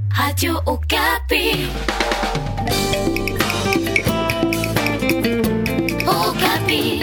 Radio Okapi. Okapi.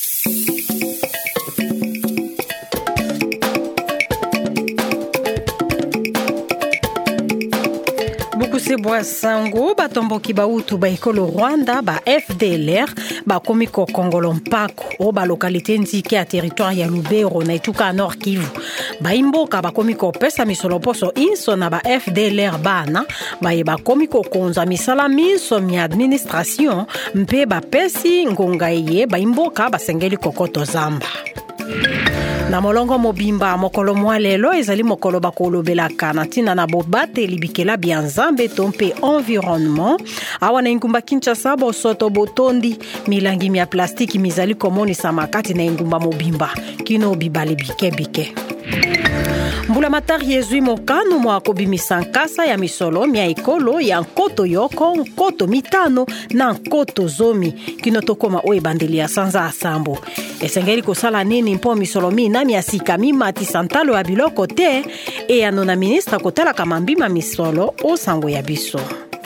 Bwa sango batomboki bautu ba ekolo Rwanda ba FDLR ba komiko Kongolo Mpako o ba localité nzike ya territoire ya Lubero na etuka Nord Kivu ba imboka ba komiko pesa misolo poso inso na ba FDLR bana ba komiko konza misala miso mi administration mpe ba pesi ngonga ye ba imboka ba sengeli kokoto zamba. Na molongo mobimba mokolo mwalelo ezali mokolo bakolobelaka na ntina na bobate libikela bianzambe tompe environnement awa na ingumba Kinshasa bosoto botondi milangi mia plastiki mizali komonisa makati na ingumba mobimba kino bibale bike. Mbula matari yezui mokano mwa kobimisa nkasa ya misolo mia ekolo ya nkoto yoko, nkoto mitano na nkoto zomi kino tokoma oe bandeli ya sanza asambo. Esengeli kosala nini mpo misolo mina mia sika mimati santalo ya biloko te e anona ministra kotala kamambima misolo o sango ya biso.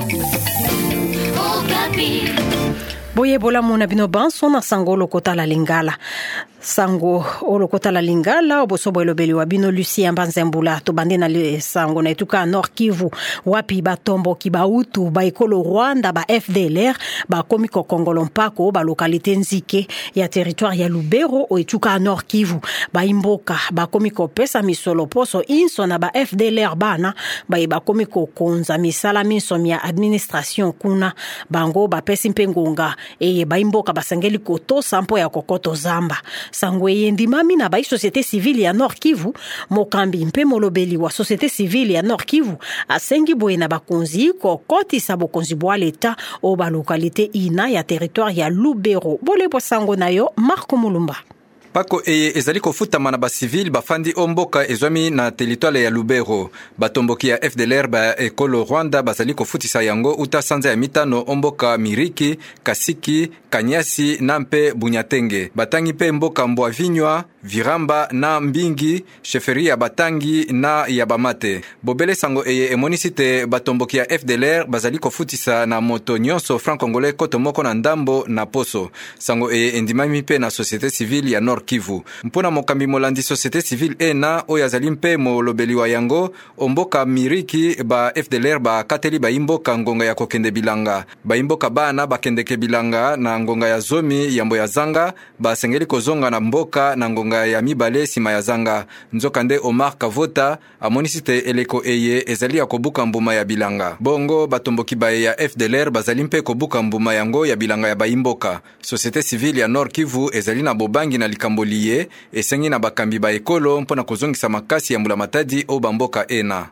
Boye bola mona bino banso na sango lokota la lingala. Sango olokota la lingala obosobo elobeli wa bino Lucie Mbanzembula to bande na le sango na etuka Nord Kivu wapi batombo ki bautu ba ekolo Rwanda ba FDLR ba komiko Kongolo Mpako ba localité nzike ya territoire ya Lubero o etuka Nord Kivu ba imboka ba komiko pesa misolo poso inso na ba FDLR bana ba komiko konza misala miso ya administration kuna bango ba pesi mpengonga e ba imboka basengeli koto sampo ya kokoto zamba. Sangwe yendi mami na ba société civile ya Nord Kivu mokambi mpe molobeli wa société civile ya Nord Kivu asengi boye na bakonzi kokoti sa bokonzi bwa leta o ba localité ina ya territoire ya Lubero bolebo sango nayo Marco Mulumba. Pako ezali kofutama na ba civil bafandi omboka ezwami na territoire ya Lubero batomboki ya FDLR ba ekolo Rwanda bazali kofutisa yango uta sanza ya mitano omboka Miriki, Kasiki, Kanyasi na mpe Bunyatenge batangi pe mboka Mbwa Vinywa, Viramba na Mbingi, sheferia batangi na ya Bamate. Bobele sango emonisite batomboki ya FDLR bazali kofutisa na moto nyonso franc-congolais koto moko na ndambo na poso. Sango endimami pe na société civile ya Nord Kivu. Mpona mokambi molandi société civile ena oyazali mpe molobeli wa yango omboka Miriki ba FDLR ba kateli ba imboka ngonga ya kokende bilanga. Ba imboka bana bakendeke bilanga na ngonga ya zomi yambo ya zanga ba sengeli kozonga na mboka na ngonga ya mibale sima ya zanga. Nzokande Omar Kavota amonisite eleko ezali ya kobuka mbuma ya bilanga. Bongo batomboki bae ya FDLR bazali mpe kobuka mbuma yango ya bilanga ya baimboka. Société civile ya Nord Kivu ezali na bobangi na likamboliye esengi na bakambi ba ekolo mpona kozongisa makasi ya mbula matadi o bamboka ena.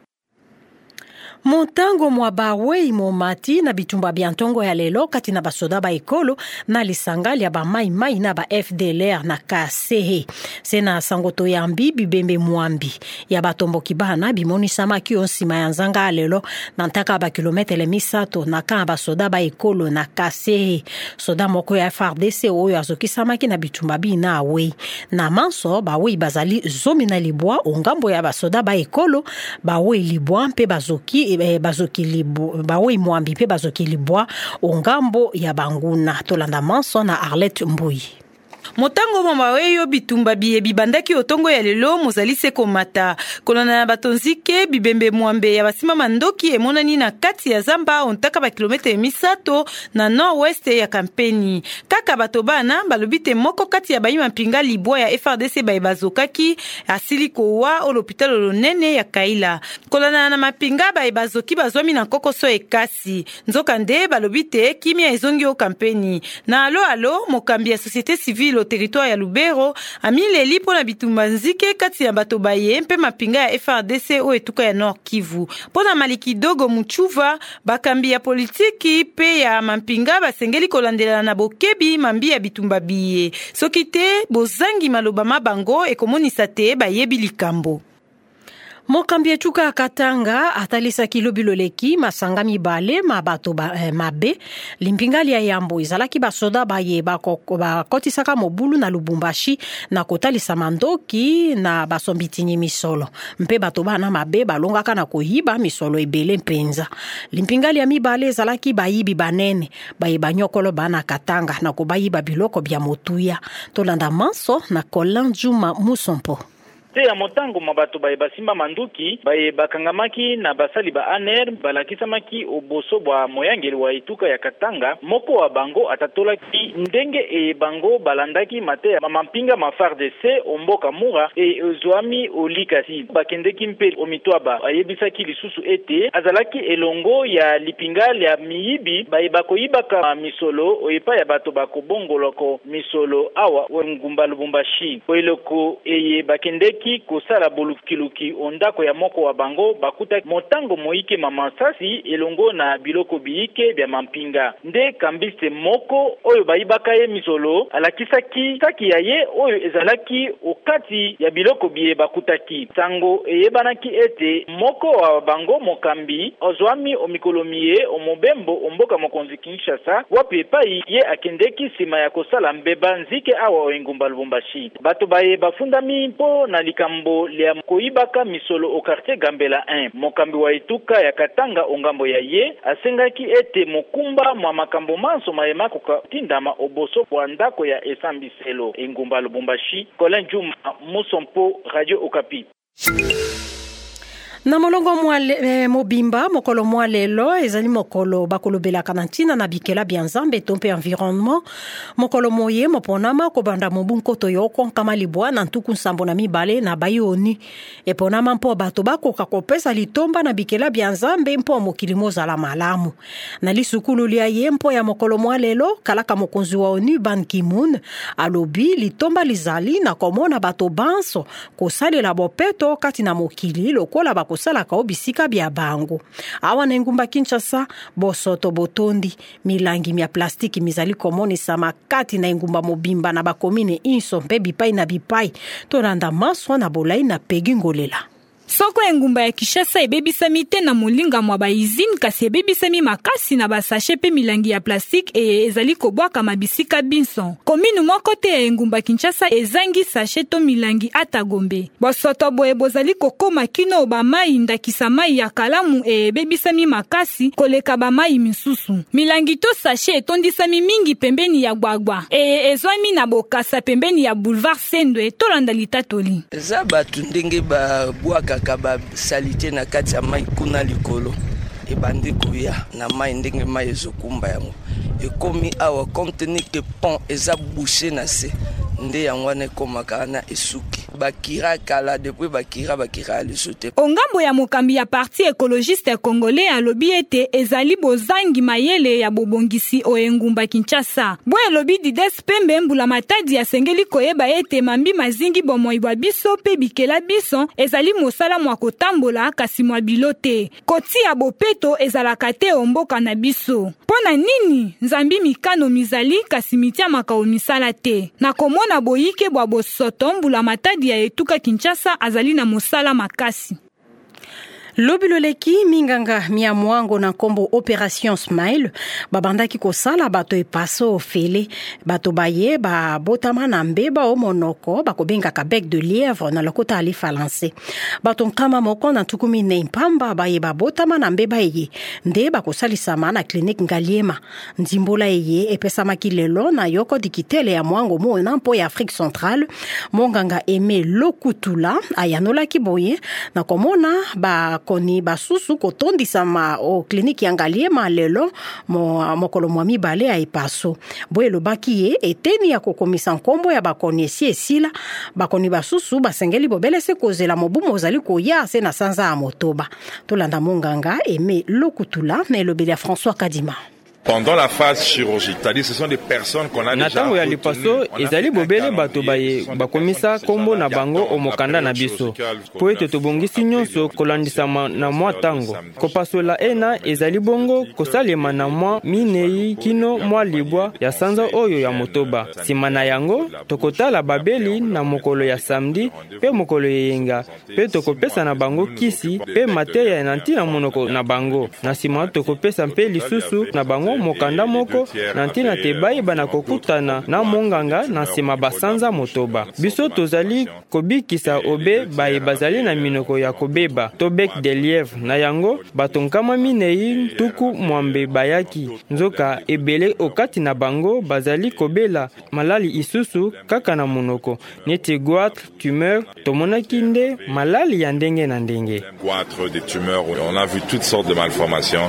Montango mwa bawe momati na bitumba biantongo ya lelo kati na basoda ba ekolo na lisangali ya ba mai na ba FDLR na Kasehe. Sena sangoto ya mbibi bembe mwambi ya batomboki bana bimoni samaki onsima ya nzanga lelo na ntaka ba kilometre misato na ka basoda ba ekolo na Kasehe. Soda moko ya FARDC oyo azoki samaki na bitumba bina awe. Na manso bawe bazali zomi na libwa ongambo ya basoda ba ekolo bawe libwa mpe bazoki bawe mwambi pe bazoki libwa ongambo ya banguna tolanda manso na Arlette Mbui. Motango mamaweyo bitumba biye bibandaki otongo ya lelo mozali seko mata. Kolona na batonzike bibembe mwambe ya basima mandoki emonani na kati ya zamba ontaka ba kilometre misato na nord-ouest ya kampeni. Kaka batobana balobite moko kati ya bayima mpinga libwa ya FRDC baebazokaki asili kowa o l'hôpital lonene ya Kaila. Kolona na mapinga baebazoki bazwami na kokoso ekasi. Nzokande balobite kimia ezongi o kampeni. Na alo mokambi ya société civile au territoire ya Lubero amile lipo na bitumba nzike kati ya bato baye mpe mapinga ya FRDC o etuka ya Nord Kivu. Pona Maliki Dogo Muchuva bakambi ya politiki pe ya mampinga basengeli kolandela na bokebi mambi ya bitumba biye. Sokite bozangi maloba mabango ekomonisa te bayebi likambo. Mokambi etuka Katanga atalisa kilobilo leki masanga mibale mabato mabe limpingali ya yambo izalaki basoda baye bakotisaka mobulu na Lubumbashi na kotalisa mandoki na basombitinyi misolo mpe bato bana mabe balongaka na koyiba misolo ebele mpenza. Limpingali ya mibale izalaki bayibi banene baye banyokolo bana Katanga na kobayiba biloko bya motuya. Tolanda Manso na Colin Juma Musompo. Ya motango mabato baye basimba manduki baye bakangamaki na basali ba aner balakisamaki oboso bwa moyangeli wa ituka ya Katanga moko wa bango atatolaki ndenge bango balandaki mate ya mampinga ma FARDC omboka mura zwami olikasi bakendeki mpe omitwaba ayebisaki lisusu ete azalaki elongo ya lipingali ya miyibi baye bakoyibaka misolo oyepa ya bato bakobongoloko misolo awa ngumba Lubumbashi koeloko bakendeki kosala bolukiluki ondako ya moko wa bango bakuta motango moike mamasasi elongo na biloko biike bya mampinga nde kambiste moko oyo bayibaka ye misolo alakisaki saki ya ye oyo ezalaki okati ya biloko biye bakutaki sango eyebanaki ete moko wa bango mokambi ozwami omikolomiye omobembo omboka mokonzi Kinshasa wapi epai ye akendeki sima ya kosala mbeba nzike awa engumba Lubumbashi bato baye bafundami mpo na likambo lia koyibaka misolo au quartier Gambela 1 mokambi wa ituka ya Katanga ongambo ya ye asengaki ete mokumba mwa makambo manso mayema kokatindama oboso kwa ndako ya esambiselo engumba Lubumbashi. Colin Juma Musompo, Radio Okapi. Na molongo mobimba mokolo mwalelo ezali mokolo bakolobela kanantina na bikela bianzambe tompe environnement mokolo moye moponama kobanda mobunkoto yoko kama libwa na ntuku nsambo na mibale na bayoni eponama mpo bato bakoka kopesa litomba na bikela bianzambe mpo mokili mozala malamu na lisukulu lia ye mpo ya mokolo mwalelo kalaka mokonzi wa ONU Ban Ki-moon alobi litomba lizali na komona bato banso kosalela bopeto kati na mokili lokola kosalaka obisika bya bango awa na ngumba Kinshasa bosoto botondi milangi mya plastiki mizali komonisa makati na ngumba mobimba na bakomine inso mpe bipai na bipai toranda maswa na bolai na pegi ngolela. Soko engumba ya Kinshasa ebebisami te na molinga mwa ba izine kasi ebebisami makasi na basashe pe milangi ya plastique ezali kobwaka mabisika binso. Kominu moko te engumba Kinshasa ezangi sashe to milangi ata gombe. Bosoto boye bozali kokoma kino ba mai ndakisa mai ya kalamu ebebisami makasi koleka ba mai misusu. Milangi to sashe etondisami mingi pembeni ya gbagba. Ezwami na bokasa pembeni ya boulevard Sendwe tolanda litatoli. Zabatu ndenge ba bwaka kaba salite na kati ya mai kuna likolo ebandi kuya na mai ndenge mai ezokumba yango ekomi awa compte que pont eza bouché na se nde yango ne komaka na esuki bakira kala depuis bakira lesote. Ongambo ya mokambi ya parti écologiste congolais alobi ete ezali bozangi mayele ya bobongisi o engumba Kinshasa. Bo elobi Dides Pembe mbula matadi ya sengeli koyeba ete mambi mazingi bomoibwa biso pe bikela biso ezali mosala mwa kotambola kasi mwa bilote. Koti ya bopeto ezalaka te omboka na biso. Pona nini nzambi mikano mizali kasi mitia makao misala te. Na komona boyike bwa bosoto mbula matadi ya etuka Kinshasa azali na mosala makasi. Lobiloleki minganga mia mwango na kombo Operation Smile babandaki kosala bato epaso ofele bato baye ba botama na mbeba o monoko bakobenga ka bec de lièvre na lokota ali falance bato nkama moko na tukumi ne mpamba baye ba botama na mbeba eye nde bakosalisama na clinique Ngaliema ndimbola eye epesama kilelo na yoko dikitele ya mwango mo na mpo ya Afrique centrale monganga Aimé Lokutula ayanola kiboye na komona ba koni basusu kotondisama o kliniki ya Ngaliema lelo mokolo mwa mibale ya epaso boelo baki ye eteni ya kokomisa nkombo ya bakoni esi esila bakoni basusu basengeli bobelese kozela mobumo ozali koya se na sanza ya motoba tolanda monganga Aimé Lokutula na elobeli ya François Kadima. Pendant la phase chirurgique, c'est-à-dire ce sont des personnes qu'on a déjà natango ya lipaso ezali bobele bato baye bakomisa kombo na bango omokanda na biso po ete tobongisi nyonso kolandisama na mwa tango kopasola ena ezali bongo kosalema na mwa minei kino mwa libwa ya sanza oyo ya motoba nsima na yango tokotala babeli na mokolo ya samedi pe mokolo yeyenga pe tokopesa na bango kisi pe mateya na ntina monoko na bango na nsima tokopesa mpe lisusu na bango mokanda moko na ntina te bayeba na kokutana na monganga na nsima basanza motoba biso tozali kobikisa obe baye bazali na minoko ya kobeba to bec de lièvre na yango batonkama minei tuku mwambe bayaki nzoka ebele okati na bango bazali kobela malali isusu kaka na monoko neti goitre tumeur tomonaki nde malali ya ndenge na ndenge goitre des tumeurs on a vu toutes sortes de malformations.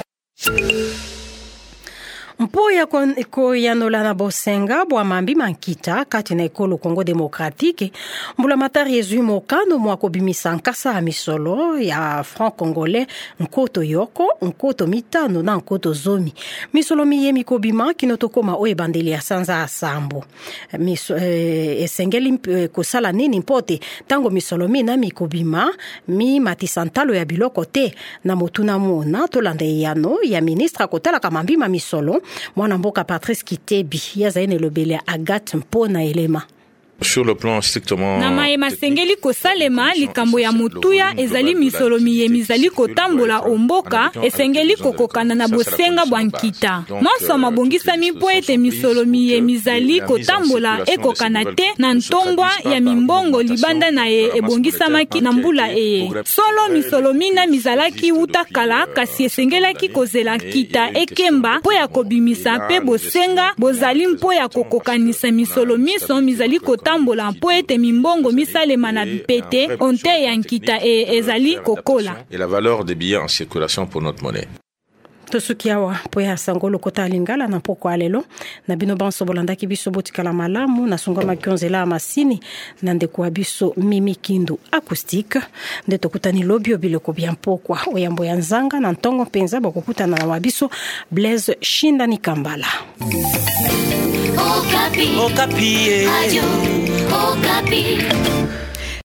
Mpo ya koyanola na bosenga bwa mambi mankita kati na ekolo Congo Démocratique mbula matari ezui mokano mwa kobimisa nkasa ya misolo ya franc congolais nkoto yoko nkoto mitano na nkoto zomi misolo miye mikobima kinotokoma oye bandeli ya sanza asambo esengeli kosala nini mpote tango misolo mina mikobima mi matisantalo ya biloko te na motuna mona tolanda yano ya ministre kotala kamambi ma misolo mwana mboka Patrice Kitebi yazaine lobele Agathe mpona elema. Sur le plan strictement na maema sengeli kosalema likambo ya mutuya ezali misolo miye mizali kotambola omboka esengeli kokokana na bosenga bwankita maso mabongisa mipo ete misolo miye mizali kotambola ekokana te na ntombwa ya mimbongo libanda na ye ebongisamaki na mbula eye solo misolo mina mizalaki utakala kasi esengelaki kozela kita ekemba po ya kobimisa pe bosenga bozali mpo ya kokokanisa misolo miso mizali tambola mpo ete mimbongo misalema na bipete onte ya nkita ezali kokola. Et la valeur des billets en circulation pour notre monnaie. Tosukiawa po ya sangolo kota lingala na poko alelo na bino banso bolandaki biso botikala malamu na sungama kionzela masini na ndeko biso Mimi Kindu acoustique nde tokutani lobio biloko bya mpokwa oyambo ya nzanga na ntongo penza bokukutana na wabiso Blaise Shindani Kambala. Okapi. Okapi. Radio Okapi.